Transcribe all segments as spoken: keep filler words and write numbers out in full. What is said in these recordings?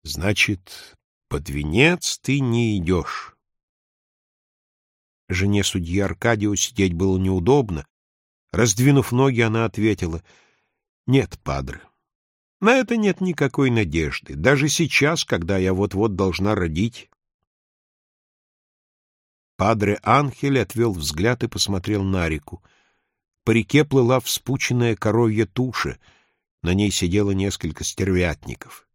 Значит, под венец ты не идешь. Жене судьи Аркадио сидеть было неудобно. Раздвинув ноги, она ответила: «Нет, падре, на это нет никакой надежды, даже сейчас, когда я вот-вот должна родить». Падре Анхель отвел взгляд и посмотрел на реку. По реке плыла вспученная коровья туша, на ней сидело несколько стервятников.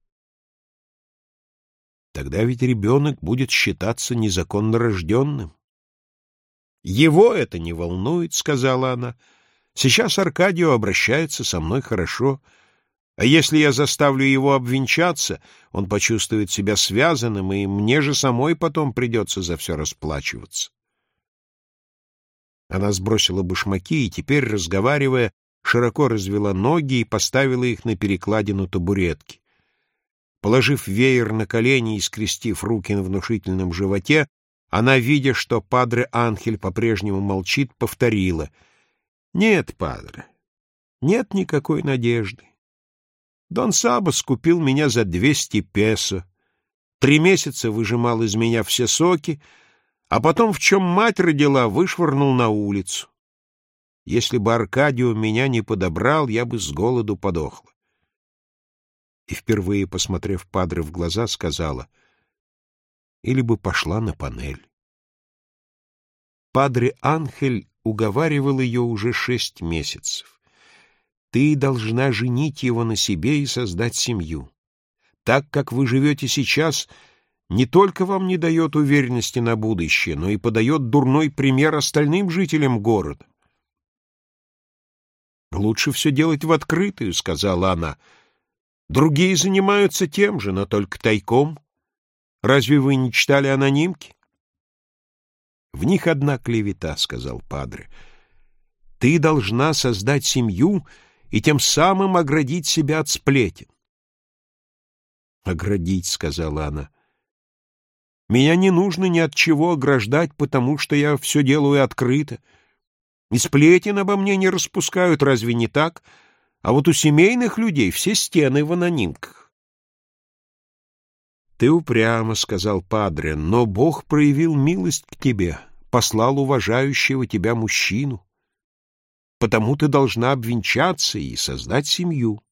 Тогда ведь ребенок будет считаться незаконно рожденным. «Его это не волнует», — сказала она. «Сейчас Аркадио обращается со мной хорошо, а если я заставлю его обвенчаться, он почувствует себя связанным, и мне же самой потом придется за все расплачиваться». Она сбросила башмаки и теперь, разговаривая, широко развела ноги и поставила их на перекладину табуретки. Положив веер на колени и скрестив руки на внушительном животе, она, видя, что падре Анхель по-прежнему молчит, повторила: «Нет, падре, нет никакой надежды. Дон Сабас купил меня за двести песо, три месяца выжимал из меня все соки, а потом, в чем мать родила, вышвырнул на улицу. Если бы Аркадио меня не подобрал, я бы с голоду подохла». И впервые, посмотрев падре в глаза, сказала: «Или бы пошла на панель». Падре Анхель уговаривал ее уже шесть месяцев. «Ты должна женить его на себе и создать семью. Так, как вы живете сейчас, не только вам не дает уверенности на будущее, но и подает дурной пример остальным жителям города». «Лучше все делать в открытую», — сказала она. «Другие занимаются тем же, но только тайком. Разве вы не читали анонимки?» «В них одна клевета», — сказал падре. «Ты должна создать семью и тем самым оградить себя от сплетен». «Оградить», — сказала она. «Меня не нужно ни от чего ограждать, потому что я все делаю открыто. И сплетен обо мне не распускают, разве не так? А вот у семейных людей все стены в анонимках». «Ты упряма», — сказал падре, — «но Бог проявил милость к тебе, послал уважающего тебя мужчину. Потому ты должна обвенчаться и создать семью».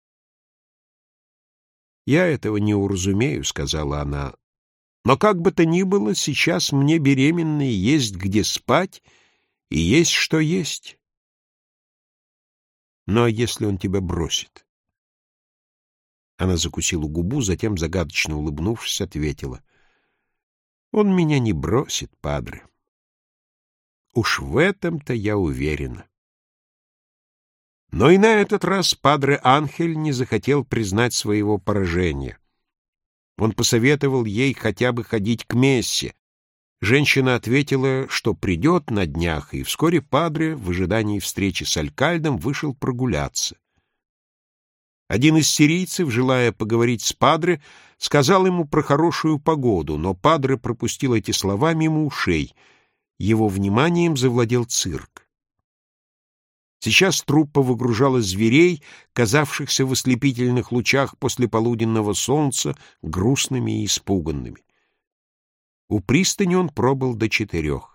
«Я этого не уразумею», — сказала она, — «но как бы то ни было, сейчас мне беременной есть где спать и есть что есть». «Ну а если он тебя бросит?» Она закусила губу, затем, загадочно улыбнувшись, ответила: «Он меня не бросит, падре. Уж в этом-то я уверена». Но и на этот раз падре Анхель не захотел признать своего поражения. Он посоветовал ей хотя бы ходить к мессе. Женщина ответила, что придет на днях, и вскоре падре, в ожидании встречи с алькальдом, вышел прогуляться. Один из сирийцев, желая поговорить с падре, сказал ему про хорошую погоду, но падре пропустил эти слова мимо ушей. Его вниманием завладел цирк. Сейчас труппа выгружала зверей, казавшихся в ослепительных лучах после полуденного солнца грустными и испуганными. У пристани он пробыл до четырех.